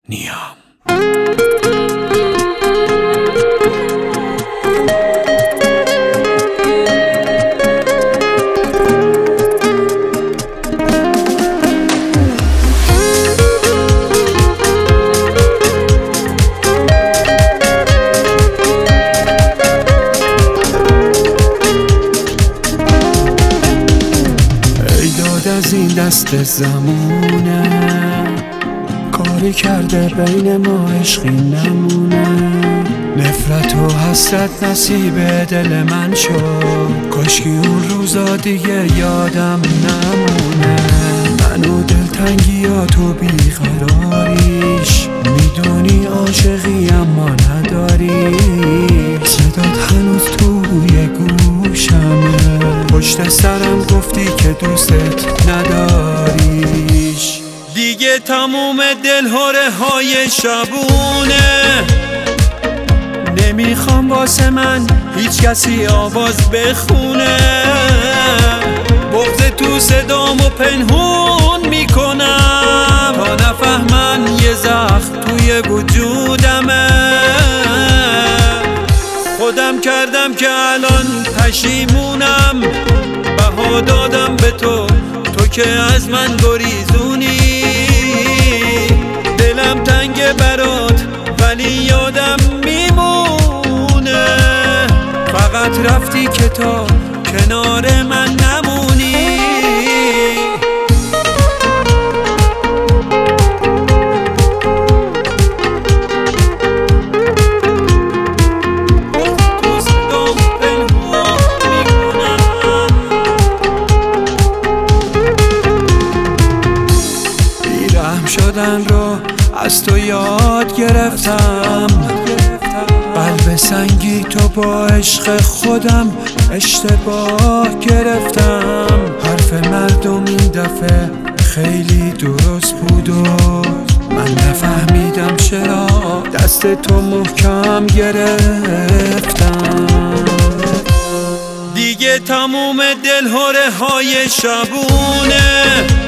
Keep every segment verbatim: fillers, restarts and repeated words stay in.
نیام. از این دست زمونه کاری کرده بین ما عشقی نمونه، نفرت و حسرت نصیب دل من شد، کاشکی اون روزا دیگه یادم نمونه. من و دلتنگیات و بیقراریش میدونی عاشقی اما نداری، صدات هنوز توی گوشمه، پشت سرم گفتی که دوستت نداریش. دیگه تموم دلهره های شبونه، نمیخوام واسه من هیچ کسی آواز بخونه، بغض تو صدامو پنهون میکنم تا نفهمن یه زخم توی وجودمه. خودم کردم که الان پشیمونم، بها دادم به تو، تو که از من گریزونی، دلم تنگ برات ولی یادم میمونه، فقط رفتی که تا کنار من نمونی. شدن رو از تو یاد گرفتم، قلب سنگی تو با عشق خودم اشتباه گرفتم، حرف مردم این دفعه خیلی درست بود و من نفهمیدم چرا دست تو محکم گرفتم. دیگه تموم دلهره های شبونه،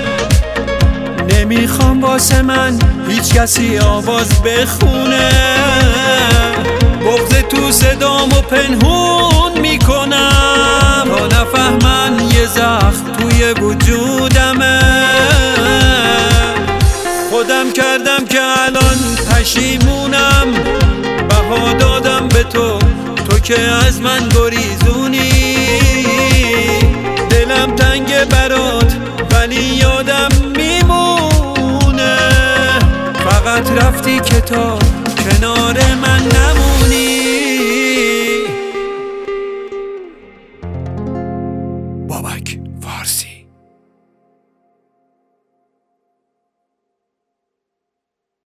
نمیخوام واسه من هیچ کسی آواز بخونه، بغض تو صدامو پنهون میکنم تا نفهمن یه زخم توی وجودمه. خودم کردم که الان پشیمونم، بها دادم به تو، تو که از من گریزونی، دلم تنگ برات ولی یادم میمونه، فقط رفتی که تا کنار من نمونی.